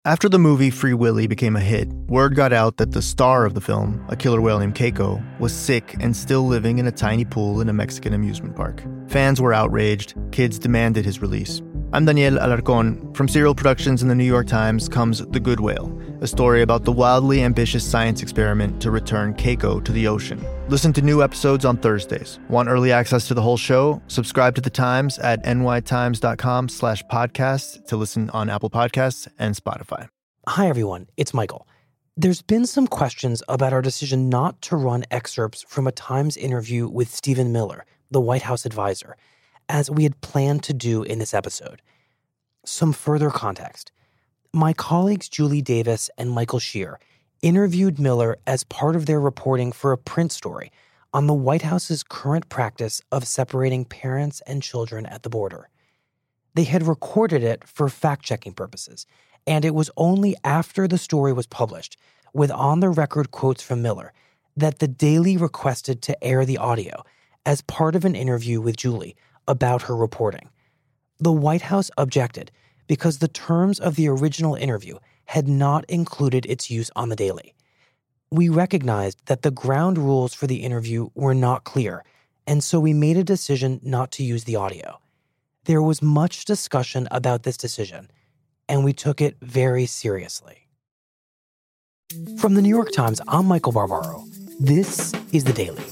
After the movie Free Willy became a hit, word got out that the star of the film, a killer whale named Keiko, was sick and still living in a tiny pool in a Mexican amusement park. Fans were outraged. Kids demanded his release. I'm Daniel Alarcón. From Serial Productions and the New York Times comes The Good Whale, a story about the wildly ambitious science experiment to return Keiko to the ocean. Listen to new episodes on Thursdays. Want early access to the whole show? Subscribe to The Times at nytimes.com/podcast to listen on Apple Podcasts and Spotify. Hi, everyone. It's Michael. There's been some questions about our decision not to run excerpts from a Times interview with Stephen Miller, the White House advisor, as we had planned to do in this episode. Some further context. My colleagues Julie Davis and Michael Shear interviewed Miller as part of their reporting for a print story on the White House's current practice of separating parents and children at the border. They had recorded it for fact-checking purposes, and it was only after the story was published, with on-the-record quotes from Miller, that the Daily requested to air the audio as part of an interview with Julie about her reporting. The White House objected because the terms of the original interview had not included its use on the Daily. We recognized that the ground rules for the interview were not clear, and so we made a decision not to use the audio. There was much discussion about this decision, and we took it very seriously. From the New York Times, I'm Michael Barbaro. This is The Daily.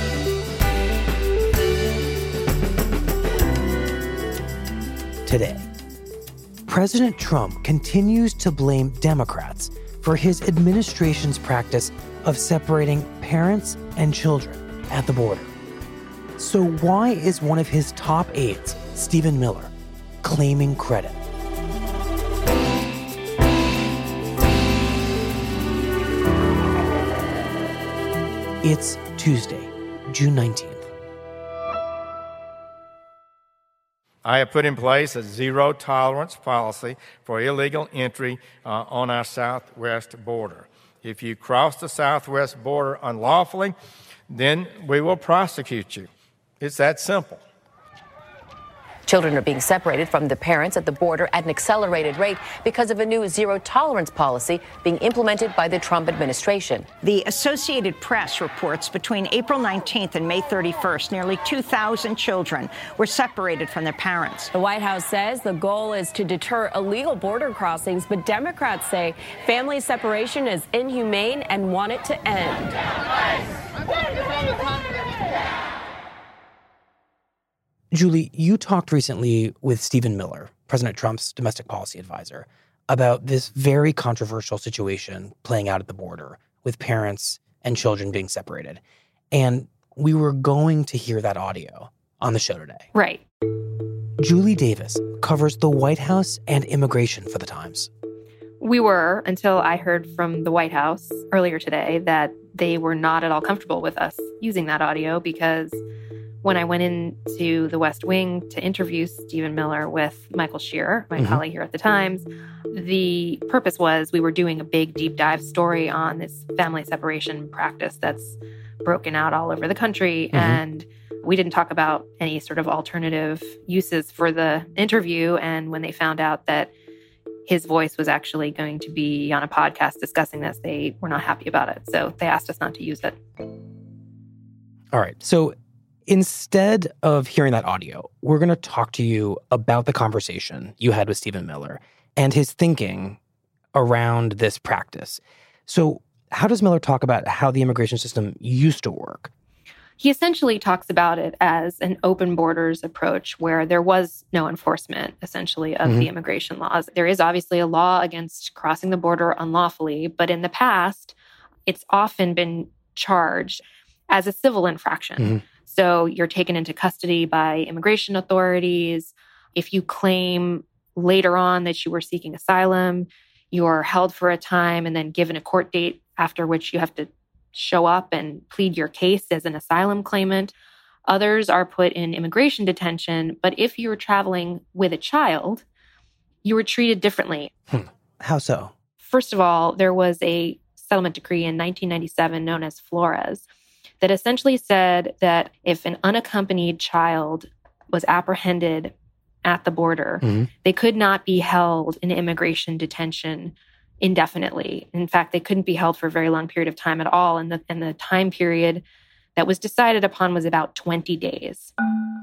Today, President Trump continues to blame Democrats for his administration's practice of separating parents and children at the border. So why is one of his top aides, Stephen Miller, claiming credit? It's Tuesday, June 19th. I have put in place a zero-tolerance policy for illegal entry on our southwest border. If you cross the southwest border unlawfully, then we will prosecute you. It's that simple. Children are being separated from the parents at the border at an accelerated rate because of a new zero-tolerance policy being implemented by the Trump administration. The Associated Press reports between April 19th and May 31st, nearly 2,000 children were separated from their parents. The White House says the goal is to deter illegal border crossings, but Democrats say family separation is inhumane and want it to end. Julie, you talked recently with Stephen Miller, President Trump's domestic policy advisor, about this very controversial situation playing out at the border with parents and children being separated. And we were going to hear that audio on the show today. Right. Julie Davis covers the White House and immigration for The Times. We were, until I heard from the White House earlier today that they were not at all comfortable with us using that audio, because when I went into the West Wing to interview Stephen Miller with Michael Shear, my colleague here at the Times, the purpose was we were doing a big deep dive story on this family separation practice that's broken out all over the country. And we didn't talk about any sort of alternative uses for the interview. And when they found out that his voice was actually going to be on a podcast discussing this, they were not happy about it. So they asked us not to use it. All right. So instead of hearing that audio, we're going to talk to you about the conversation you had with Stephen Miller and his thinking around this practice. So how does Miller talk about how the immigration system used to work? He essentially talks about it as an open borders approach where there was no enforcement, essentially, of the immigration laws. There is obviously a law against crossing the border unlawfully, but in the past, it's often been charged as a civil infraction. So you're taken into custody by immigration authorities. If you claim later on that you were seeking asylum, you're held for a time and then given a court date after which you have to show up and plead your case as an asylum claimant. Others are put in immigration detention. But if you were traveling with a child, you were treated differently. How so? First of all, there was a settlement decree in 1997 known as Flores that essentially said that if an unaccompanied child was apprehended at the border, they could not be held in immigration detention indefinitely. In fact, they couldn't be held for a very long period of time at all. And the time period that was decided upon was about 20 days.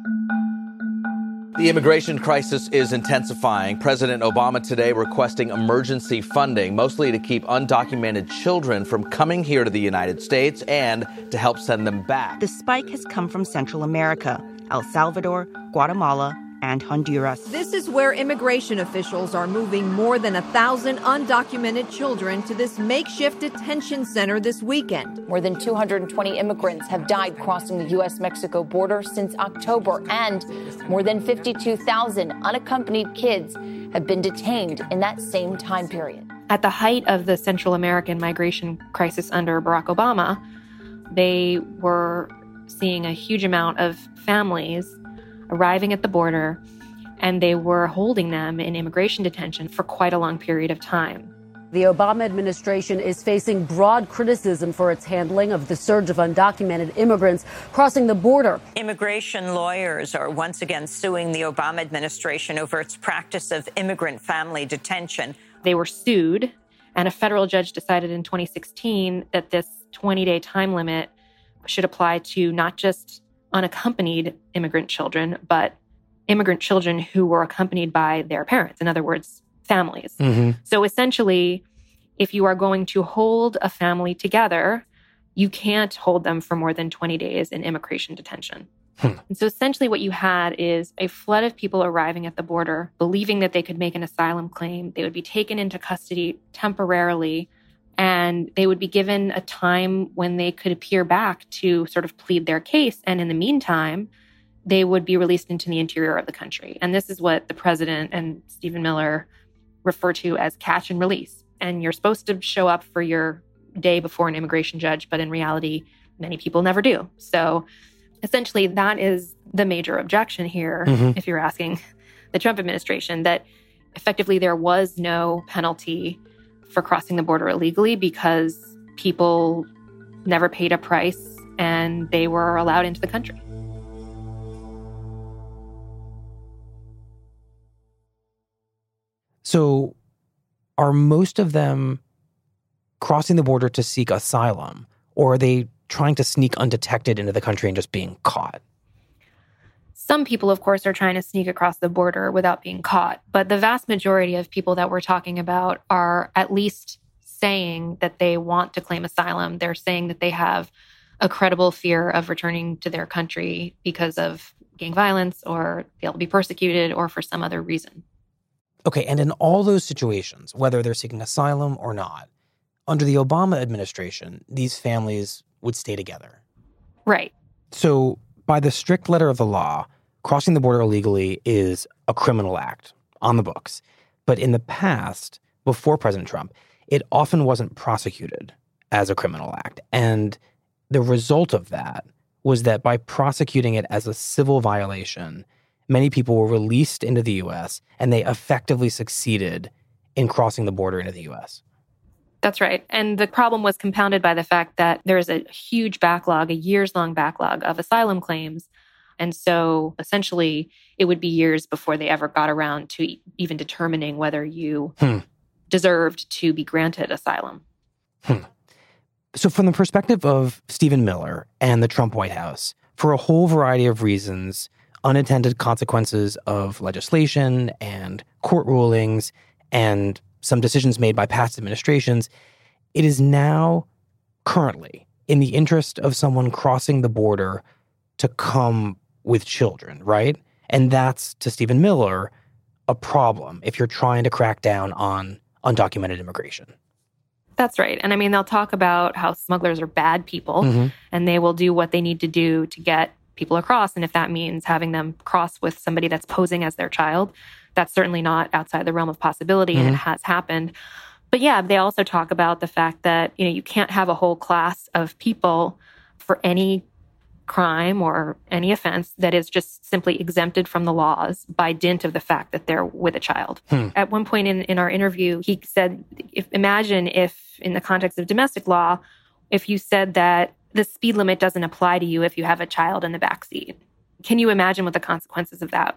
The immigration crisis is intensifying. President Obama today requesting emergency funding, mostly to keep undocumented children from coming here to the United States and to help send them back. The spike has come from Central America, El Salvador, Guatemala, and Honduras. This is where immigration officials are moving more than 1,000 undocumented children to this makeshift detention center this weekend. More than 220 immigrants have died crossing the U.S.-Mexico border since October, and more than 52,000 unaccompanied kids have been detained in that same time period. At the height of the Central American migration crisis under Barack Obama, they were seeing a huge amount of families arriving at the border, and they were holding them in immigration detention for quite a long period of time. The Obama administration is facing broad criticism for its handling of the surge of undocumented immigrants crossing the border. Immigration lawyers are once again suing the Obama administration over its practice of immigrant family detention. They were sued, and a federal judge decided in 2016 that this 20-day time limit should apply to not just unaccompanied immigrant children, but immigrant children who were accompanied by their parents. In other words, families. So essentially, if you are going to hold a family together, you can't hold them for more than 20 days in immigration detention. And so essentially what you had is a flood of people arriving at the border, believing that they could make an asylum claim. They would be taken into custody temporarily, and they would be given a time when they could appear back to sort of plead their case. And in the meantime, they would be released into the interior of the country. And this is what the president and Stephen Miller refer to as catch and release. And you're supposed to show up for your day before an immigration judge, but in reality, many people never do. So essentially, that is the major objection here, if you're asking the Trump administration, that effectively there was no penalty for crossing the border illegally because people never paid a price and they were allowed into the country. So are most of them crossing the border to seek asylum, or are they trying to sneak undetected into the country and just being caught? Some people, of course, are trying to sneak across the border without being caught. But the vast majority of people that we're talking about are at least saying that they want to claim asylum. They're saying that they have a credible fear of returning to their country because of gang violence, or they'll be persecuted, or for some other reason. Okay, and in all those situations, whether they're seeking asylum or not, under the Obama administration, these families would stay together. Right. So by the strict letter of the law, crossing the border illegally is a criminal act on the books. But in the past, before President Trump, it often wasn't prosecuted as a criminal act. And the result of that was that by prosecuting it as a civil violation, many people were released into the U.S. and they effectively succeeded in crossing the border into the U.S. That's right. And the problem was compounded by the fact that there is a huge backlog, a years-long backlog of asylum claims. And so essentially, it would be years before they ever got around to even determining whether you deserved to be granted asylum. So from the perspective of Stephen Miller and the Trump White House, for a whole variety of reasons, unintended consequences of legislation and court rulings and some decisions made by past administrations, it is now currently in the interest of someone crossing the border to come with children, right? And that's, to Stephen Miller, a problem if you're trying to crack down on undocumented immigration. That's right. And I mean, they'll talk about how smugglers are bad people and they will do what they need to do to get people across. And if that means having them cross with somebody that's posing as their child, that's certainly not outside the realm of possibility, and it has happened. But yeah, they also talk about the fact that, you know, you can't have a whole class of people for any crime or any offense that is just simply exempted from the laws by dint of the fact that they're with a child. At one point in our interview, he said, imagine if, in the context of domestic law, if you said that the speed limit doesn't apply to you if you have a child in the backseat. Can you imagine what the consequences of that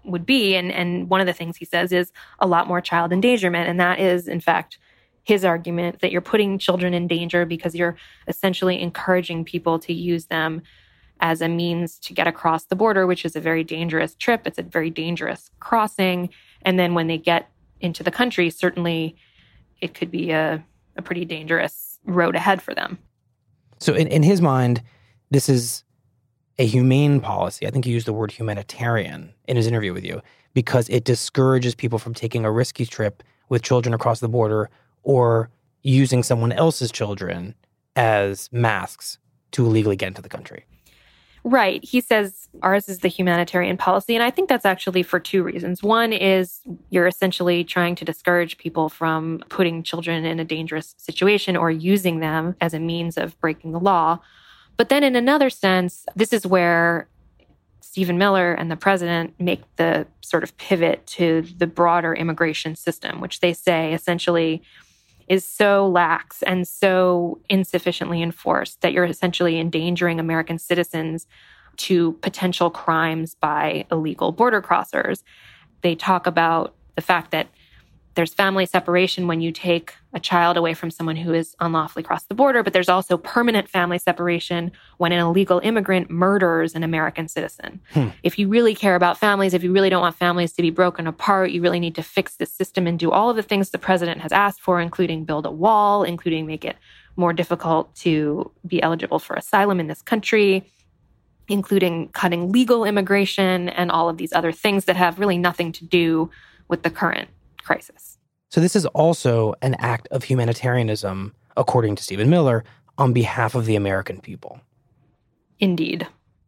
would be. And one of the things he says is a lot more child endangerment. And that is, in fact, his argument that you're putting children in danger because you're essentially encouraging people to use them as a means to get across the border, which is a very dangerous trip. It's a very dangerous crossing. And then when they get into the country, certainly it could be a pretty dangerous road ahead for them. So in his mind, this is a humane policy. I think he used the word humanitarian in his interview with you, because it discourages people from taking a risky trip with children across the border or using someone else's children as masks to illegally get into the country. Right. He says ours is the humanitarian policy. And I think that's actually for two reasons. One is you're essentially trying to discourage people from putting children in a dangerous situation or using them as a means of breaking the law. But then in another sense, this is where Stephen Miller and the president make the sort of pivot to the broader immigration system, which they say essentially is so lax and so insufficiently enforced that you're essentially endangering American citizens to potential crimes by illegal border crossers. They talk about the fact that there's family separation when you take a child away from someone who is unlawfully crossed the border, but there's also permanent family separation when an illegal immigrant murders an American citizen. If you really care about families, if you really don't want families to be broken apart, you really need to fix the system and do all of the things the president has asked for, including build a wall, including make it more difficult to be eligible for asylum in this country, including cutting legal immigration and all of these other things that have really nothing to do with the current crisis. So this is also an act of humanitarianism, according to Stephen Miller, on behalf of the American people. Indeed.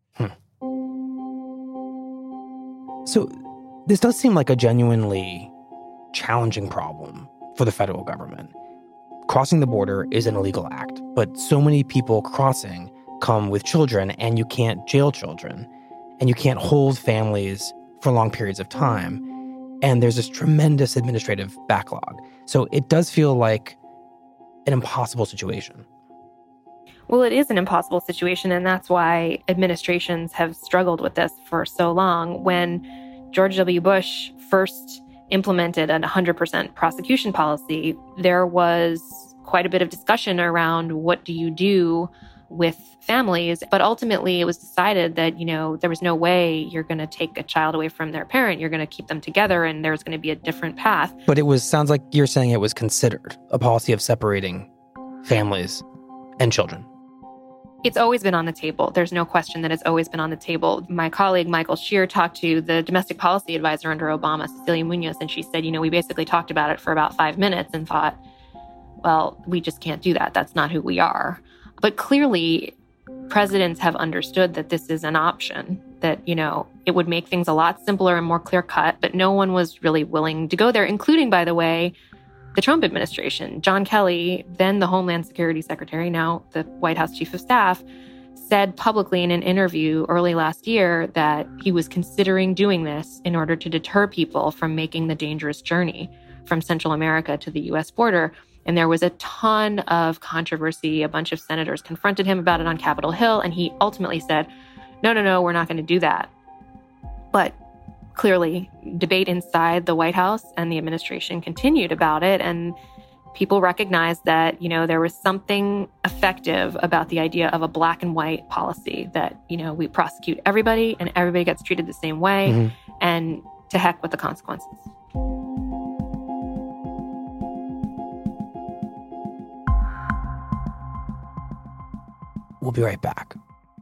So this does seem like a genuinely challenging problem for the federal government. Crossing the border is an illegal act, but so many people crossing come with children, and you can't jail children, and you can't hold families for long periods of time. And there's this tremendous administrative backlog. So it does feel like an impossible situation. Well, it is an impossible situation, and that's why administrations have struggled with this for so long. When George W. Bush first implemented a 100% prosecution policy, there was quite a bit of discussion around what do you do with families. But ultimately, it was decided that, there was no way you're going to take a child away from their parent. You're going to keep them together, and there's going to be a different path. But sounds like you're saying it was considered a policy of separating families and children. It's always been on the table. There's no question that it's always been on the table. My colleague, Michael Shear, talked to the domestic policy advisor under Obama, Cecilia Munoz, and she said, we basically talked about it for about 5 minutes and thought, well, we just can't do that. That's not who we are. But clearly, presidents have understood that this is an option, that, it would make things a lot simpler and more clear-cut, but no one was really willing to go there, including, by the way, the Trump administration. John Kelly, then the Homeland Security Secretary, now the White House Chief of Staff, said publicly in an interview early last year that he was considering doing this in order to deter people from making the dangerous journey from Central America to the U.S. border. And there was a ton of controversy. A bunch of senators confronted him about it on Capitol Hill, and he ultimately said, no, we're not going to do that. But clearly, debate inside the White House and the administration continued about it, and people recognized that, there was something effective about the idea of a black and white policy that, we prosecute everybody and everybody gets treated the same way, and to heck with the consequences. We'll be right back.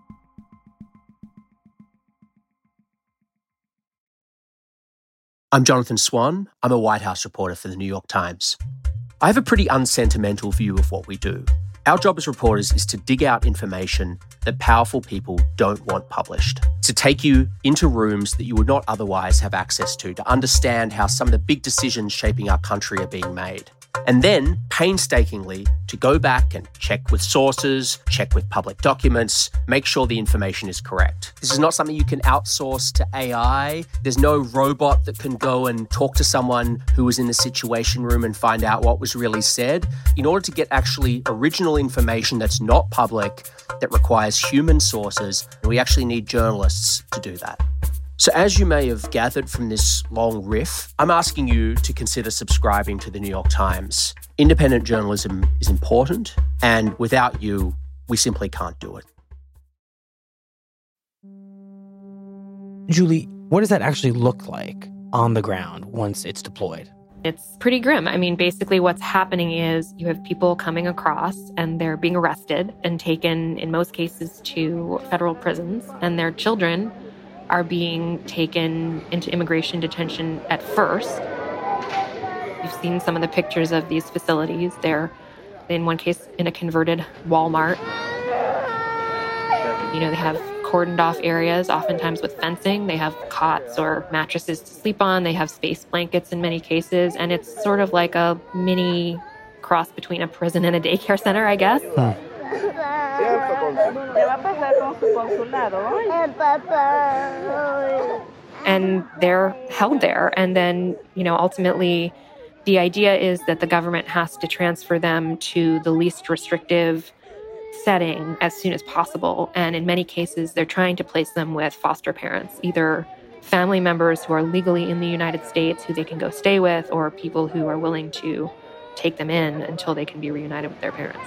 I'm Jonathan Swan. I'm a White House reporter for the New York Times. I have a pretty unsentimental view of what we do. Our job as reporters is to dig out information that powerful people don't want published, to take you into rooms that you would not otherwise have access to understand how some of the big decisions shaping our country are being made. And then, painstakingly, to go back and check with sources, check with public documents, make sure the information is correct. This is not something you can outsource to AI. There's no robot that can go and talk to someone who was in the Situation Room and find out what was really said. In order to get actually original information that's not public, that requires human sources, we actually need journalists to do that. So as you may have gathered from this long riff, I'm asking you to consider subscribing to the New York Times. Independent journalism is important, and without you, we simply can't do it. Julie, what does that actually look like on the ground once it's deployed? It's pretty grim. I mean, basically what's happening is you have people coming across and they're being arrested and taken, in most cases, to federal prisons, and their children are being taken into immigration detention at first. You've seen some of the pictures of these facilities. They're, in one case, in a converted Walmart. You know, they have cordoned off areas, oftentimes with fencing. They have cots or mattresses to sleep on. They have space blankets in many cases. And it's sort of like a mini cross between a prison and a daycare center, I guess. And they're held there. And then, you know, ultimately, the idea is that the government has to transfer them to the least restrictive setting as soon as possible. And in many cases, they're trying to place them with foster parents, either family members who are legally in the United States who they can go stay with, or people who are willing to take them in until they can be reunited with their parents.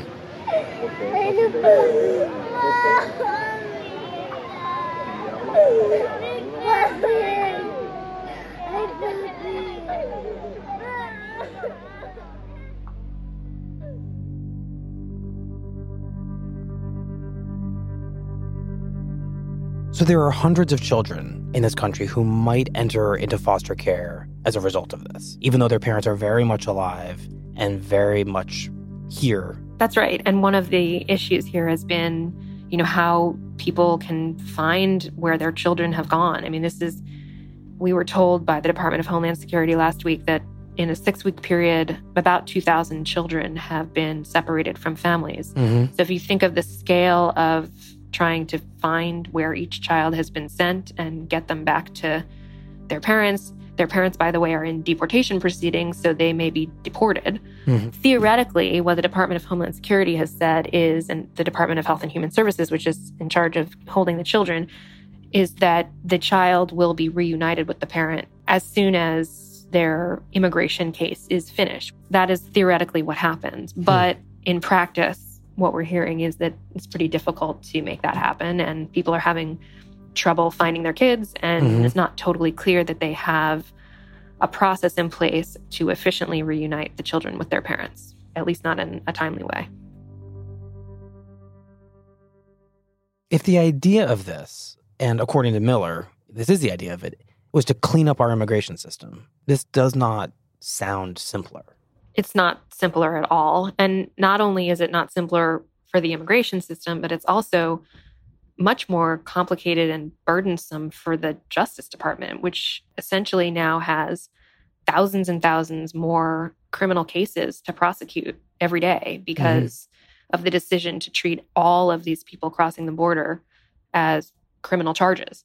So there are hundreds of children in this country who might enter into foster care as a result of this, even though their parents are very much alive and very much here. That's right. And one of the issues here has been, you know, how people can find where their children have gone. I mean, we were told by the Department of Homeland Security last week that in a 6-week period, about 2,000 children have been separated from families. So if you think of the scale of trying to find where each child has been sent and get them back to their parents. Their parents, by the way, are in deportation proceedings, so they may be deported. Theoretically, what the Department of Homeland Security has said is, and the Department of Health and Human Services, which is in charge of holding the children, is that the child will be reunited with the parent as soon as their immigration case is finished. That is theoretically what happens. But in practice, what we're hearing is that it's pretty difficult to make that happen, and people are having trouble finding their kids, and it's not totally clear that they have a process in place to efficiently reunite the children with their parents, at least not in a timely way. If the idea of this, and according to Miller, this is the idea of it, was to clean up our immigration system, this does not sound simpler. It's not simpler at all. And not only is it not simpler for the immigration system, but it's also much more complicated and burdensome for the Justice Department, which essentially now has thousands and thousands more criminal cases to prosecute every day because of the decision to treat all of these people crossing the border as criminal charges.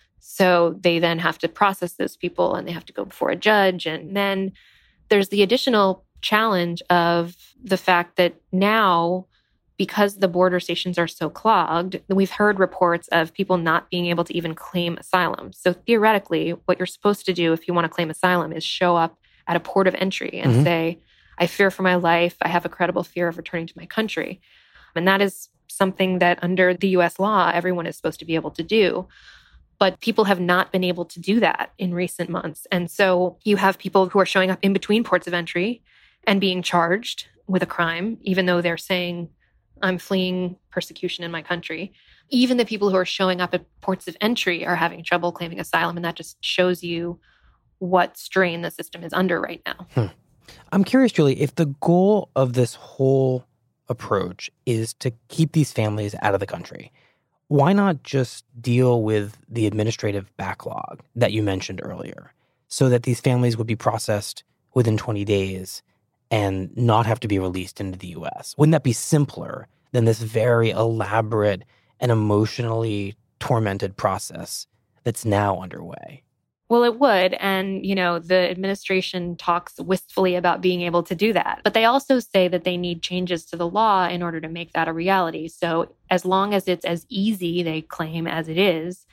So they then have to process those people and they have to go before a judge. And then there's the additional challenge of the fact that now, because the border stations are so clogged, we've heard reports of people not being able to even claim asylum. So theoretically, what you're supposed to do if you want to claim asylum is show up at a port of entry and say, I fear for my life. I have a credible fear of returning to my country. And that is something that under the U.S. law, everyone is supposed to be able to do. But people have not been able to do that in recent months. And so you have people who are showing up in between ports of entry and being charged with a crime, even though they're saying, I'm fleeing persecution in my country. Even the people who are showing up at ports of entry are having trouble claiming asylum. And that just shows you what strain the system is under right now. I'm curious, Julie, if the goal of this whole approach is to keep these families out of the country, why not just deal with the administrative backlog that you mentioned earlier so that these families would be processed within 20 days and not have to be released into the U.S.? Wouldn't that be simpler than this very elaborate and emotionally tormented process that's now underway? Well, it would. And, you know, the administration talks wistfully about being able to do that. But they also say that they need changes to the law in order to make that a reality. So as long as it's as easy, they claim, as it is,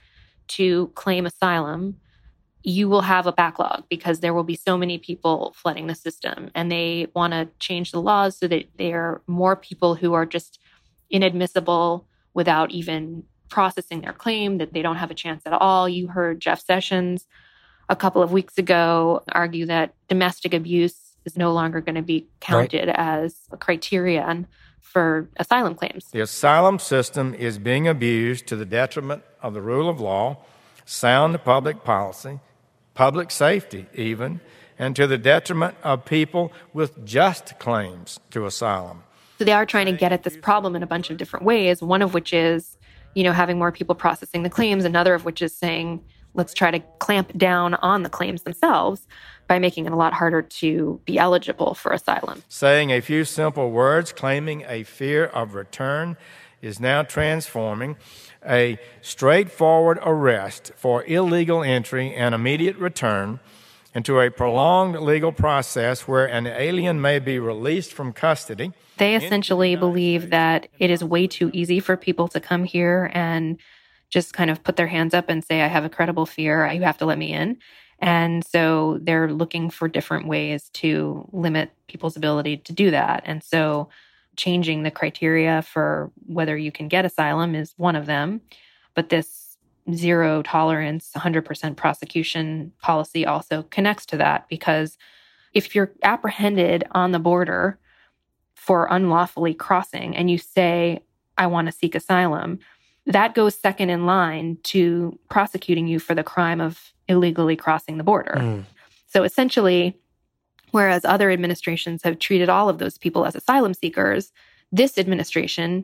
to claim asylum, you will have a backlog because there will be so many people flooding the system. And they want to change the laws so that there are more people who are just inadmissible without even processing their claim, that they don't have a chance at all. You heard Jeff Sessions a couple of weeks ago argue that domestic abuse is no longer going to be counted as a criterion for asylum claims. The asylum system is being abused to the detriment of the rule of law, sound public policy, public safety even, and to the detriment of people with just claims to asylum. So they are trying to get at this problem in a bunch of different ways, one of which is, having more people processing the claims, another of which is saying, let's try to clamp down on the claims themselves by making it a lot harder to be eligible for asylum. Saying a few simple words, claiming a fear of return, is now transforming a straightforward arrest for illegal entry and immediate return into a prolonged legal process where an alien may be released from custody. They essentially believe that it is way too easy for people to come here and just kind of put their hands up and say, I have a credible fear, you have to let me in. And so they're looking for different ways to limit people's ability to do that. And so changing the criteria for whether you can get asylum is one of them. But this zero tolerance, 100% prosecution policy also connects to that, because if you're apprehended on the border for unlawfully crossing and you say, I want to seek asylum, that goes second in line to prosecuting you for the crime of illegally crossing the border. So essentially, whereas other administrations have treated all of those people as asylum seekers, this administration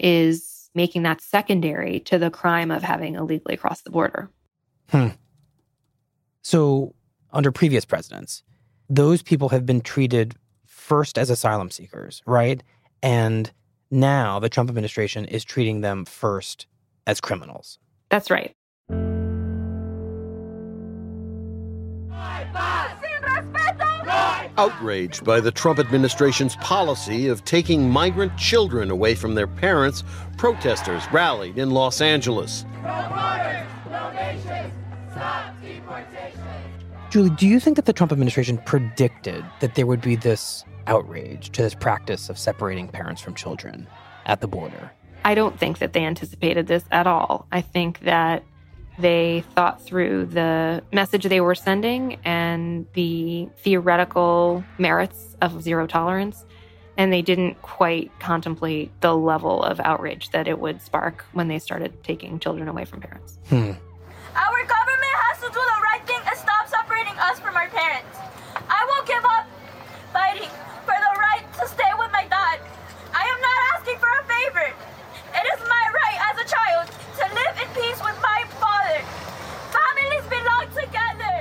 is making that secondary to the crime of having illegally crossed the border. So under previous presidents, those people have been treated first as asylum seekers, right? And now the Trump administration is treating them first as criminals. That's right. Outraged by the Trump administration's policy of taking migrant children away from their parents, protesters rallied in Los Angeles. Julie, do you think that the Trump administration predicted that there would be this outrage to this practice of separating parents from children at the border? I don't think that they anticipated this at all. I think that they thought through the message they were sending and the theoretical merits of zero tolerance, and they didn't quite contemplate the level of outrage that it would spark when they started taking children away from parents. Our government has to do the right thing and stop separating us from our parents. I won't give up fighting for the right to stay with my dad. I am not asking for a favor. It is my right as a child to live in peace with my father. Families belong together.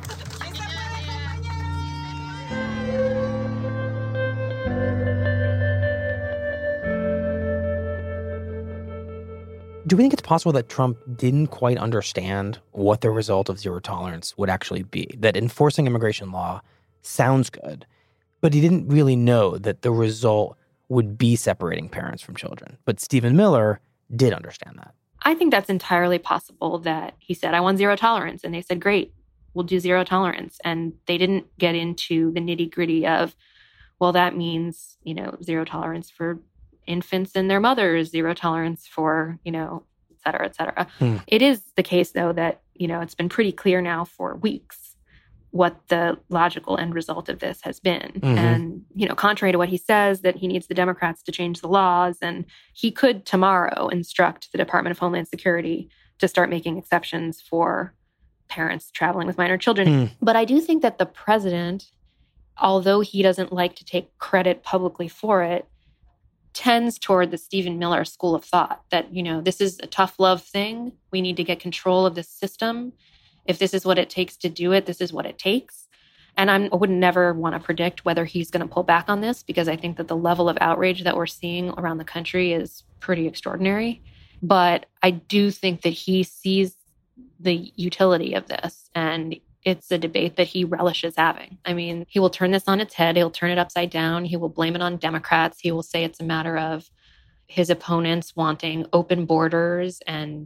Do we think it's possible that Trump didn't quite understand what the result of zero tolerance would actually be? That enforcing immigration law sounds good, but he didn't really know that the result would be separating parents from children. But Stephen Miller did understand that. I think that's entirely possible that he said, I want zero tolerance. And they said, great, we'll do zero tolerance. And they didn't get into the nitty gritty of, well, that means, zero tolerance for infants and their mothers, zero tolerance for, et cetera, et cetera. It is the case, though, that, it's been pretty clear now for weeks what the logical end result of this has been. And, contrary to what he says, that he needs the Democrats to change the laws, and he could tomorrow instruct the Department of Homeland Security to start making exceptions for parents traveling with minor children. But I do think that the president, although he doesn't like to take credit publicly for it, tends toward the Stephen Miller school of thought that, this is a tough love thing. We need to get control of this system. If this is what it takes to do it, this is what it takes. And I would never want to predict whether he's going to pull back on this, because I think that the level of outrage that we're seeing around the country is pretty extraordinary. But I do think that he sees the utility of this, and it's a debate that he relishes having. I mean, he will turn this on its head. He'll turn it upside down. He will blame it on Democrats. He will say it's a matter of his opponents wanting open borders and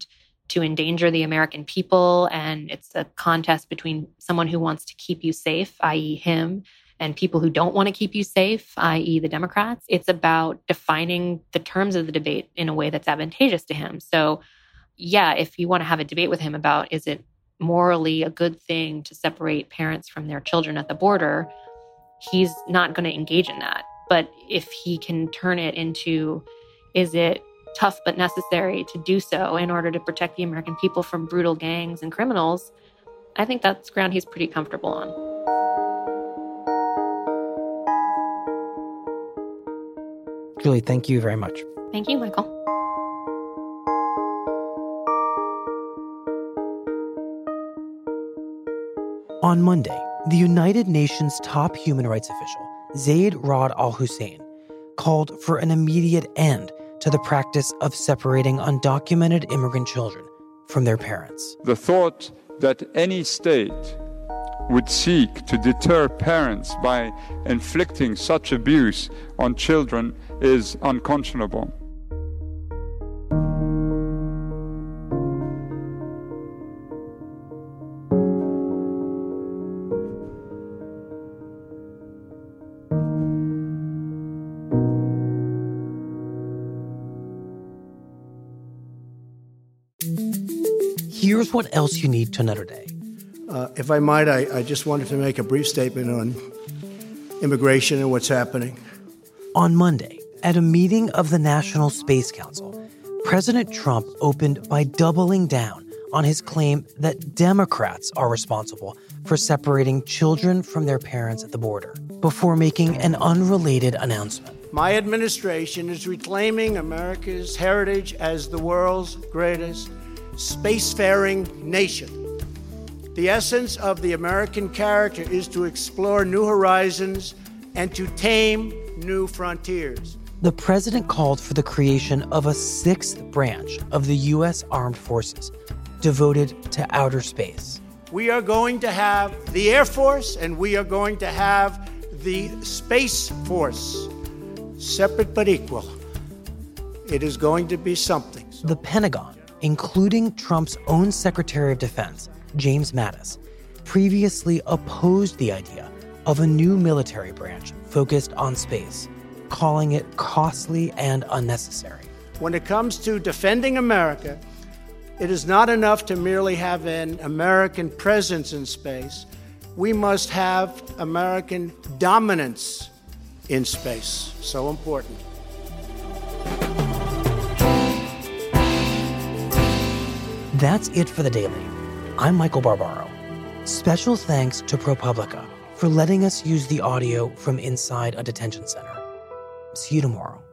to endanger the American people, and it's a contest between someone who wants to keep you safe, i.e. him, and people who don't want to keep you safe, i.e. the Democrats. It's about defining the terms of the debate in a way that's advantageous to him. So, yeah, if you want to have a debate with him about, is it morally a good thing to separate parents from their children at the border, he's not going to engage in that. But if he can turn it into, is it tough but necessary to do so in order to protect the American people from brutal gangs and criminals, I think that's ground he's pretty comfortable on. Julie, thank you very much. Thank you, Michael. On Monday, the United Nations top human rights official, Zeid Ra'ad al-Hussein, called for an immediate end to the practice of separating undocumented immigrant children from their parents. The thought that any state would seek to deter parents by inflicting such abuse on children is unconscionable. Here's what else you need to know today. If I might, I just wanted to make a brief statement on immigration and what's happening. On Monday, at a meeting of the National Space Council, President Trump opened by doubling down on his claim that Democrats are responsible for separating children from their parents at the border, before making an unrelated announcement. My administration is reclaiming America's heritage as the world's greatest spacefaring nation. The essence of the American character is to explore new horizons and to tame new frontiers. The president called for the creation of a sixth branch of the U.S. Armed Forces devoted to outer space. We are going to have the Air Force and we are going to have the Space Force, separate but equal. It is going to be something. The Pentagon, including Trump's own Secretary of Defense, James Mattis, previously opposed the idea of a new military branch focused on space, calling it costly and unnecessary. When it comes to defending America, it is not enough to merely have an American presence in space. We must have American dominance in space. So important. That's it for The Daily. I'm Michael Barbaro. Special thanks to ProPublica for letting us use the audio from inside a detention center. See you tomorrow.